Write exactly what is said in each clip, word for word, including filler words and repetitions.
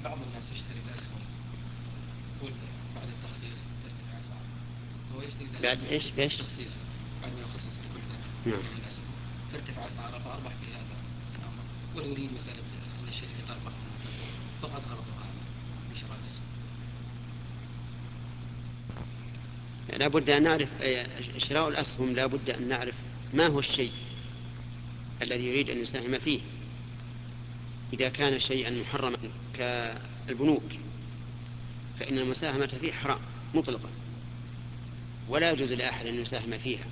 بعض الناس يشتري الأسهم بعد التخصيص ترتفع أسعارها. هو يشتري الأسهم بعد إيش بيش تخصيص بعد ما يخصص لكل نعم. سنة من الأسهم ترتفع أسعارها فأربح في هذا الأمر، ولا يريد مسألة أن الشركة تربح ولا تربح، فقط غرضه هذا من شراء الأسهم. لا بد أن نعرف شراء الأسهم، لا بد أن نعرف ما هو الشيء الذي يريد أن يساهم فيه. إذا كان شيئا محرما كالبنوك فإن المساهمة فيه حرام مطلقا، ولا يجوز لأحد أن يساهم فيها.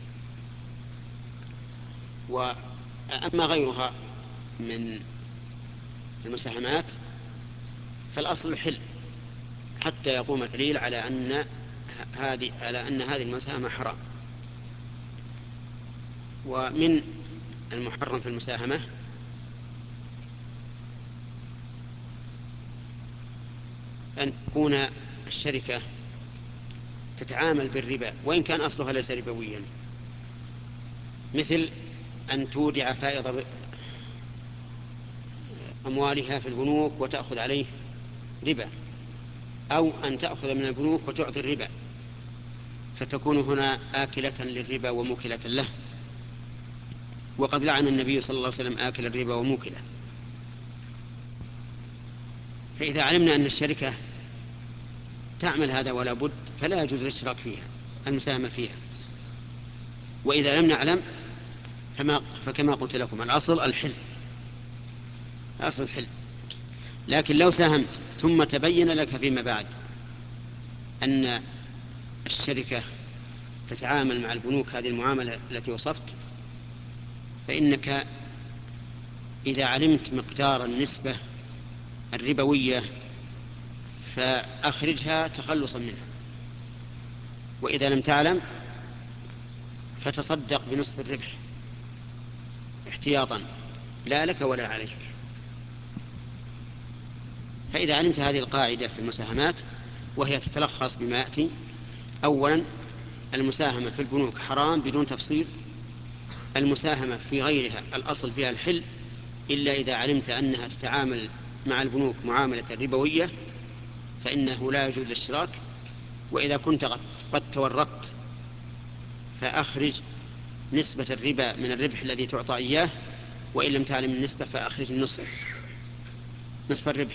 وأما غيرها من المساهمات فالأصل الحل، حتى يقوم الدليل على أن هذه على أن هذه المساهمة حرام. ومن المحرم في المساهمة أن تكون الشركة تتعامل بالربا وإن كان أصلها ليس ربويا، مثل أن تودع فائض أموالها في البنوك وتأخذ عليه ربا، أو أن تأخذ من البنوك وتعطي الربا، فتكون هنا آكلة للربا وموكلة له. وقد لعن النبي صلى الله عليه وسلم آكل الربا وموكله. فإذا علمنا أن الشركة تعمل هذا ولا بد فلا يجوز الاشتراك فيها، المساهمة فيها. وإذا لم نعلم فما فكما قلت لكم الأصل الحل، الأصل الحل. لكن لو ساهمت ثم تبين لك فيما بعد أن الشركة تتعامل مع البنوك هذه المعاملة التي وصفت، فإنك إذا علمت مقدار النسبة الربوية فأخرجها تخلصا منها، وإذا لم تعلم فتصدق بنصف الربح احتياطا لا لك ولا عليك. فإذا علمت هذه القاعدة في المساهمات وهي تتلخص بما يأتي: أولا المساهمة في البنوك حرام بدون تفصيل، المساهمة في غيرها الأصل فيها الحل إلا إذا علمت أنها تتعامل مع البنوك معاملة ربوية فإنه لا يجوز الاشتراك. وإذا كنت قد تورطت فأخرج نسبة الربا من الربح الذي تعطى إياه، وإن لم تعلم النسبة فأخرج النصف، نصف الربح.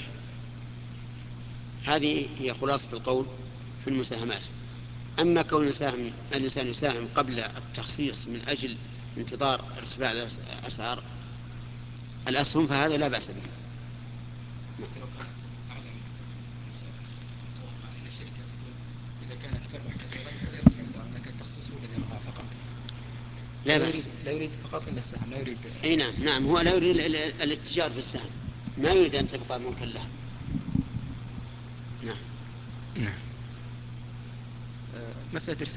هذه هي خلاصة القول في المساهمات. أما كون الإنسان الإنسان يساهم قبل التخصيص من أجل انتظار ارتفاع أسعار الأسهم فهذا لا بأس به. حتى لو كانت أعلى من أتوقع أن الشركة تقول إذا كانت تربح كثيرا فلا يرتفع سعرها، لكن التخصيص هو الذي يرفع فقط. لا لا يريد بأس. لا يريد فقط إلا السهم، لا يريد. أي نعم نعم، هو لا يريد ال- ال- الاتجار في السهم، ما يريد أن تبقى ملكا له. نعم. نعم. مسألة